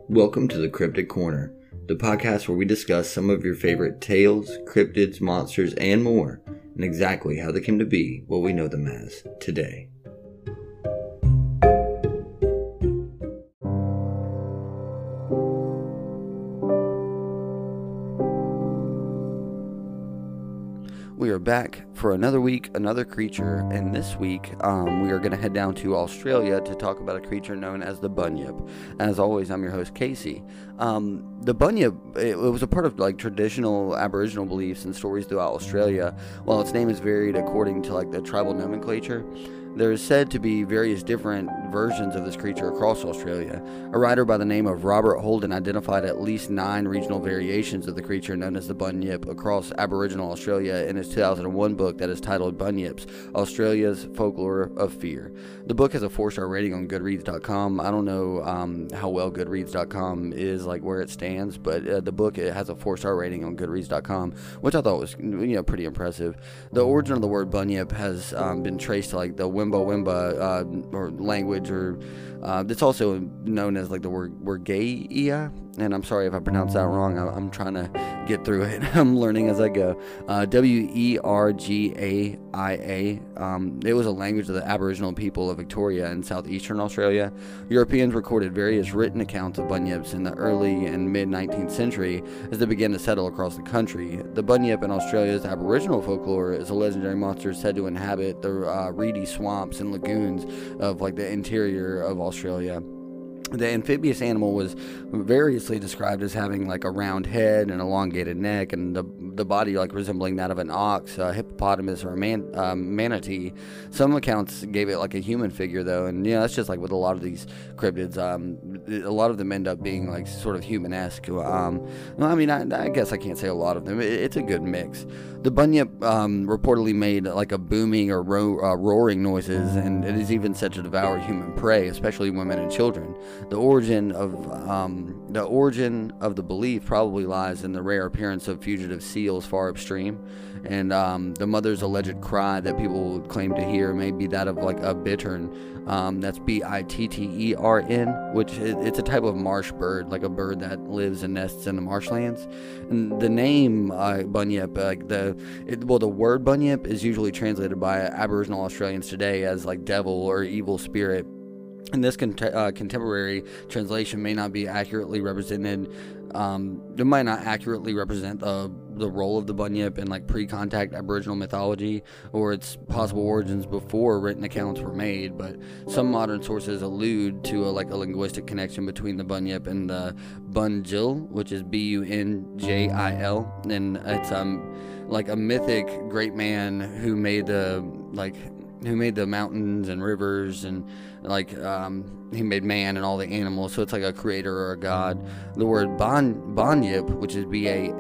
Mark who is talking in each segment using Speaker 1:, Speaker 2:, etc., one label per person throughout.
Speaker 1: Welcome to the Cryptid Corner, the podcast where we discuss some of your favorite tales, cryptids, monsters, and more, and exactly how they came to be what we know them as today. We are back for another week, another creature, and this week we are going to head down to Australia to talk about a creature known as the bunyip. As always, I'm your host, Casey. The bunyip, it was a part of traditional Aboriginal beliefs and stories throughout Australia. While its name is varied according to the tribal nomenclature, there is said to be various different versions of this creature across Australia. A writer by the name of Robert Holden identified at least 9 regional variations of the creature known as the bunyip across Aboriginal Australia in his 2001 book that is titled Bunyips, Australia's Folklore of Fear. The book has a 4-star rating on Goodreads.com. I don't know how well Goodreads.com is, where it stands, but the book, it has a 4-star rating on Goodreads.com, which I thought was pretty impressive. The origin of the word bunyip has been traced to the Wimba or language, or it's also known as the word Wergaia, and I'm sorry if I pronounced that wrong. I'm trying to get through it. I'm learning as I go. Wergaia. It was a language of the Aboriginal people of Victoria and southeastern Australia. Europeans recorded various written accounts of bunyips in the early and mid-19th century as they began to settle across the country. The bunyip in Australia's Aboriginal folklore is a legendary monster said to inhabit the reedy swamps and lagoons of the interior of Australia. The amphibious animal was variously described as having a round head and elongated neck, and the body resembling that of an ox, a hippopotamus, or a manatee. Some accounts gave it a human figure, though, and that's just with a lot of these cryptids. A lot of them end up being sort of human-esque. I guess I can't say a lot of them. It's a good mix. The bunyip reportedly made a booming or roaring noises, and it is even said to devour human prey, especially women and children. The origin of the belief probably lies in the rare appearance of fugitive seals far upstream, and the mother's alleged cry that people claim to hear may be that of a bittern. That's Bittern, which it's a type of marsh bird, a bird that lives and nests in the marshlands. And the name bunyip, the word bunyip is usually translated by Aboriginal Australians today as devil or evil spirit. And this contemporary translation may not be accurately represented. It might not accurately represent the role of the bunyip in pre-contact Aboriginal mythology or its possible origins before written accounts were made. But some modern sources allude to a linguistic connection between the bunyip and the Bunjil, which is Bunjil, and it's a mythic great man who made the mountains and rivers, and he made man and all the animals, so it's a creator or a god. The word Banyip, which is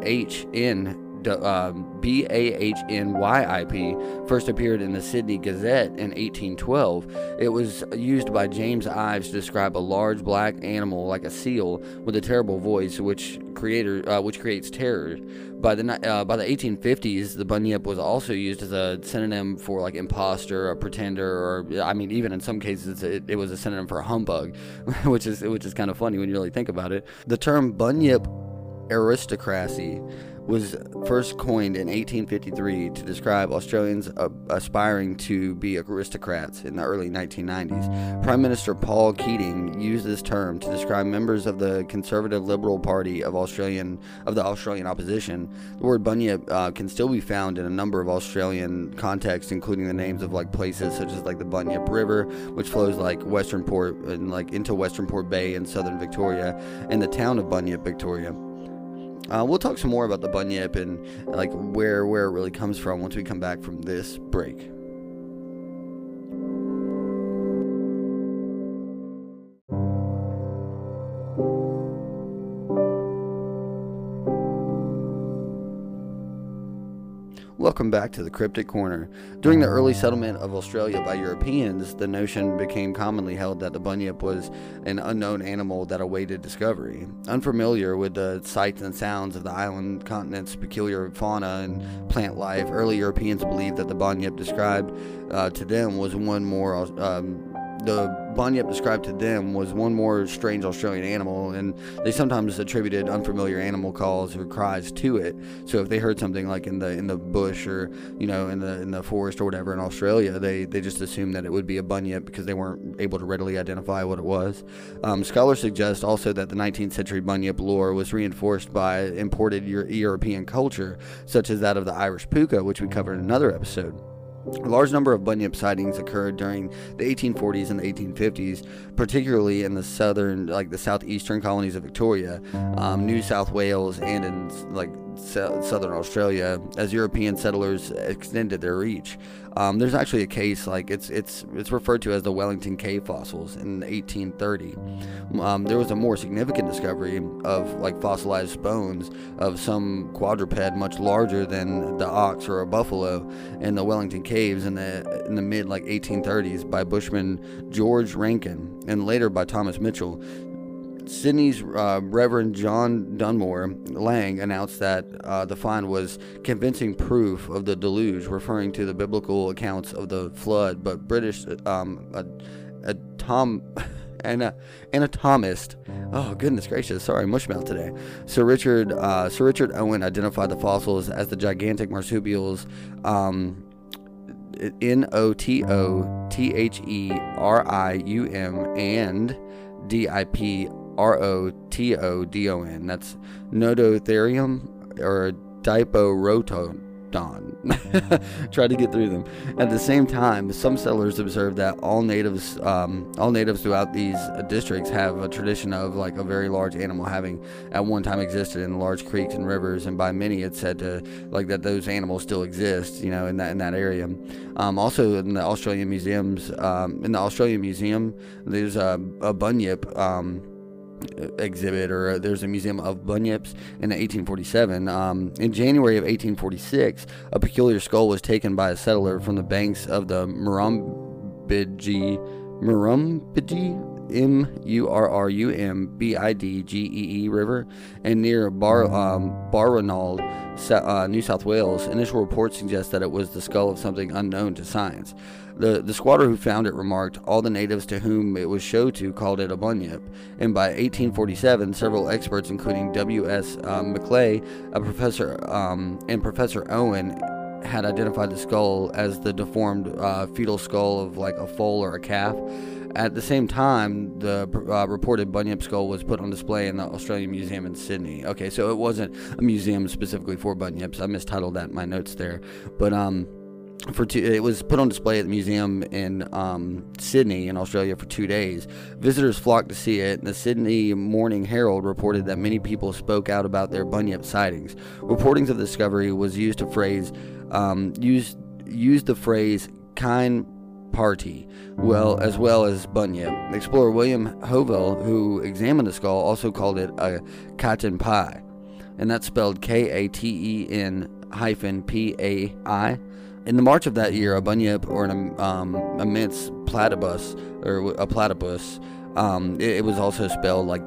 Speaker 1: BahnYip, first appeared in the Sydney Gazette in 1812. It was used by James Ives to describe a large black animal like a seal with a terrible voice, which creates terror. By the 1850s, the bunyip was also used as a synonym for imposter, a pretender, or even in some cases it was a synonym for a humbug, which is kind of funny when you really think about it. The term bunyip aristocracy was first coined in 1853 to describe Australians aspiring to be aristocrats in the early 1990s. Prime Minister Paul Keating used this term to describe members of the Conservative Liberal Party of the Australian opposition. The word bunyip can still be found in a number of Australian contexts, including the names of places such as the Bunyip River, which flows Western Port and into Western Port Bay in southern Victoria, and the town of Bunyip, Victoria. We'll talk some more about the bunyip and where it really comes from once we come back from this break. Welcome back to the Cryptid Corner. During the early settlement of Australia by Europeans, the notion became commonly held that the bunyip was an unknown animal that awaited discovery. Unfamiliar with the sights and sounds of the island continent's peculiar fauna and plant life, early Europeans believed that the bunyip described to them was one more the bunyip described to them was one more strange Australian animal, and they sometimes attributed unfamiliar animal calls or cries to it. So if they heard something like in the bush, or in the forest or whatever in Australia, they just assumed that it would be a bunyip because they weren't able to readily identify what it was. Scholars suggest also that the 19th century bunyip lore was reinforced by imported European culture, such as that of the Irish puka, which we covered in another episode. A large number of bunyip sightings occurred during the 1840s and the 1850s, particularly in the southeastern colonies of Victoria, New South Wales, and in southern Australia, as European settlers extended their reach. There's actually a case, it's referred to as the Wellington Cave fossils in 1830. There was a more significant discovery of fossilized bones of some quadruped much larger than the ox or a buffalo in the Wellington Caves in the mid 1830s by Bushman George Rankin, and later by Thomas Mitchell. Sydney's Reverend John Dunmore Lang announced that the find was convincing proof of the deluge, referring to the biblical accounts of the flood, but British anatomist, oh goodness gracious, sorry, mushmouth today, Sir Richard Owen identified the fossils as the gigantic marsupials Nototherium and Diprotodon. That's Nototherium or Diprotodon. Try to get through them. At the same time, some settlers observed that all natives throughout these districts have a tradition of a very large animal having at one time existed in large creeks and rivers, and by many it's said to that those animals still exist, in that area. Also in the Australian Museum, there's a bunyip exhibit, or there's a museum of bunyips in 1847. In January of 1846, a peculiar skull was taken by a settler from the banks of the Murrumbidgee Murrumbidgee River, and near Barronald, New South Wales. Initial reports suggest that it was the skull of something unknown to science. The squatter who found it remarked, all the natives to whom it was showed to called it a bunyip, and by 1847, several experts, including W.S. Maclay, a professor, and Professor Owen, had identified the skull as the deformed fetal skull of a foal or a calf. At the same time, the reported bunyip skull was put on display in the Australian Museum in Sydney. Okay, so it wasn't a museum specifically for bunyips. I mistitled that in my notes there, but it was put on display at the museum in Sydney in Australia for 2 days. Visitors flocked to see it, and the Sydney Morning Herald reported that many people spoke out about their bunyip sightings. Reportings of the discovery was used the phrase "kind party," as well as bunyip. Explorer William Hovell, who examined the skull, also called it a Katen Pai, and that's spelled Katen-Pai. In the March of that year, a bunyip, or an immense platypus, or a platypus, it was also spelled like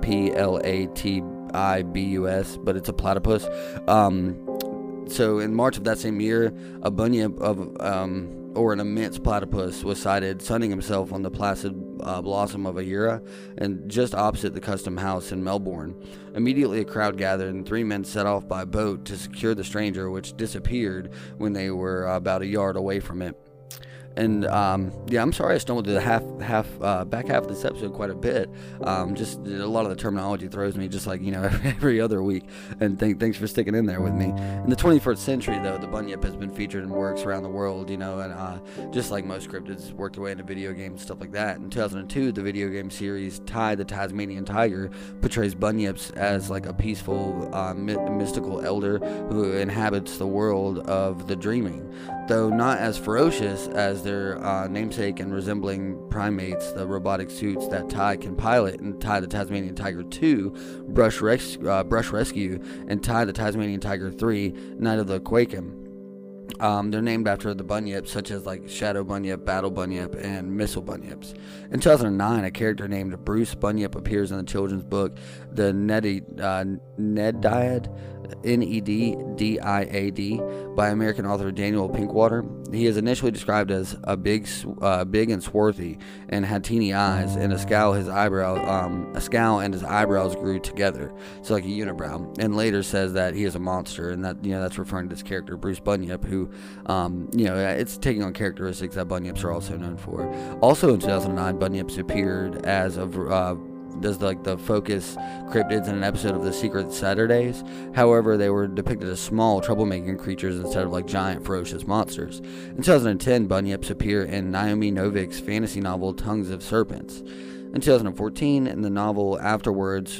Speaker 1: Platibus, but it's a platypus. So in March of that same year, a bunyip or an immense platypus was sighted sunning himself on the placid blossom of a Yura, and just opposite the Custom House in Melbourne. Immediately a crowd gathered, and 3 men set off by boat to secure the stranger, which disappeared when they were about a yard away from it. And I'm sorry I stumbled through the back half of this episode quite a bit. Just a lot of the terminology throws me, just every other week. And thanks for sticking in there with me. In the 21st century, though, the bunyip has been featured in works around the world, and just like most cryptids, worked their way into video games, stuff like that. In 2002, the video game series Ty the Tasmanian Tiger portrays bunyips as a peaceful, mystical elder who inhabits the world of the dreaming. Though not as ferocious as their namesake and resembling primates, the robotic suits that Ty can pilot in Ty the Tasmanian Tiger 2, Brush Rescue, and Ty the Tasmanian Tiger 3, Night of the Quakem. They're named after the bunyips, such as Shadow Bunyip, Battle Bunyip, and Missile Bunyips. In 2009, a character named Bruce Bunyip appears in the children's book The Nereid, Neddiad, by American author Daniel Pinkwater. He is initially described as a big and swarthy, and had teeny eyes, and a scowl. His scowl and his eyebrows grew together, so like a unibrow. And later says that he is a monster, and that that's referring to this character Bruce Bunyip, who it's taking on characteristics that Bunyips are also known for. Also in 2009, Bunyips appeared as the focus cryptids in an episode of The Secret Saturdays. However, they were depicted as small, troublemaking creatures instead of like giant, ferocious monsters. In 2010, Bunyips appear in Naomi Novik's fantasy novel Tongues of Serpents. In 2014, in the novel Afterworlds,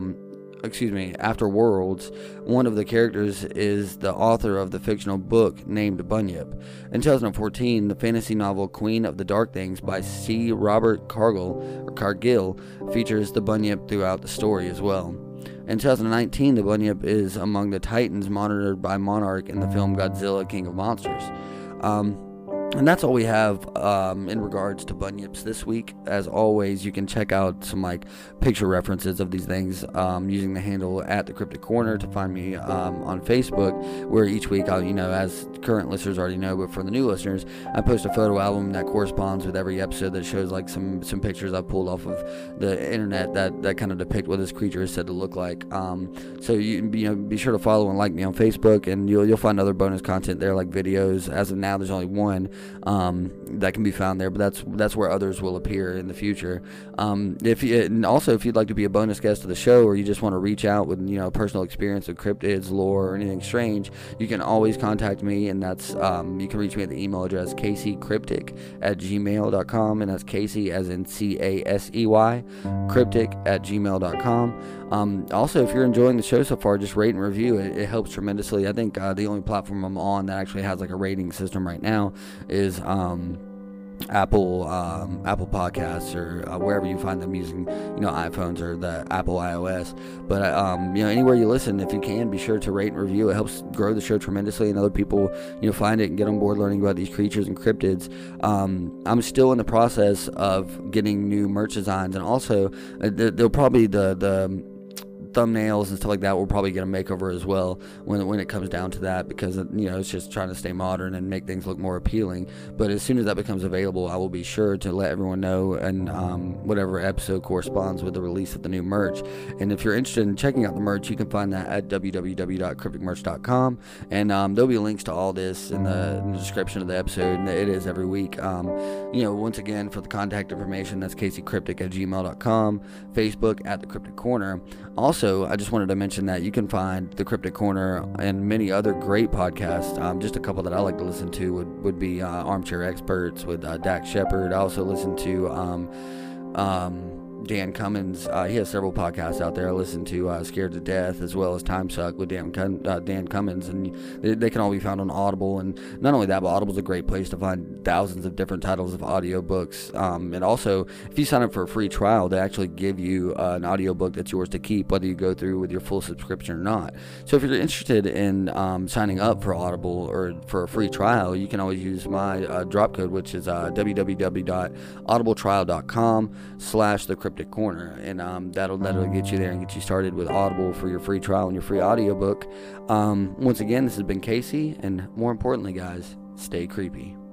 Speaker 1: one of the characters is the author of the fictional book named Bunyip. In 2014, the fantasy novel Queen of the Dark Things by C. Robert Cargill features the Bunyip throughout the story as well. In 2019, the Bunyip is among the Titans monitored by Monarch in the film Godzilla King of Monsters. And that's all we have in regards to Bunyips this week. As always, you can check out some like picture references of these things using the handle at the Cryptic Corner to find me on Facebook, where each week I'll, as current listeners already know, but for the new listeners, I post a photo album that corresponds with every episode that shows like some pictures I pulled off of the internet that kind of depict what this creature is said to look like. So you be sure to follow and like me on Facebook, and you'll find other bonus content there, like videos. As of now, there's only one that can be found there, but that's where others will appear in the future. If you'd like to be a bonus guest of the show, or you just want to reach out with personal experience with cryptids, lore, or anything strange, you can always contact me, and that's you can reach me at the email address caseycryptic@gmail.com, and that's Casey as in CASEY cryptic@gmail.com. Also, if you're enjoying the show so far, just rate and review it helps tremendously. I think the only platform I'm on that actually has like a rating system right now is Apple Podcasts, or wherever you find them using iPhones or the Apple iOS. But anywhere you listen, if you can, be sure to rate and review. It helps grow the show tremendously, and other people find it and get on board learning about these creatures and cryptids. I'm still in the process of getting new merch designs, and also they'll probably the thumbnails and stuff like that will probably get a makeover as well when it comes down to that, because it's just trying to stay modern and make things look more appealing. But as soon as that becomes available, I will be sure to let everyone know, and whatever episode corresponds with the release of the new merch. And if you're interested in checking out the merch, you can find that at www.crypticmerch.com, and there'll be links to all this in the description of the episode, and it is every week. Once again, for the contact information, that's caseycryptic@gmail.com, Facebook at the Cryptic Corner. Also, I just wanted to mention that you can find the Cryptic Corner and many other great podcasts. Just a couple that I like to listen to would be Armchair Experts with Dax Shepard. I also listen to Dan Cummins. He has several podcasts out there. I listen to Scared to Death, as well as Time Suck with Dan Cummins, and they can all be found on Audible. And not only that, but Audible's a great place to find thousands of different titles of audiobooks. And also, if you sign up for a free trial, they actually give you an audiobook that's yours to keep, whether you go through with your full subscription or not. So if you're interested in signing up for Audible or for a free trial, you can always use my drop code, which is www.audibletrial.com/thecryptic Corner, and that'll get you there and get you started with Audible for your free trial and your free audiobook. Once again, this has been Casey, and more importantly, guys, stay creepy.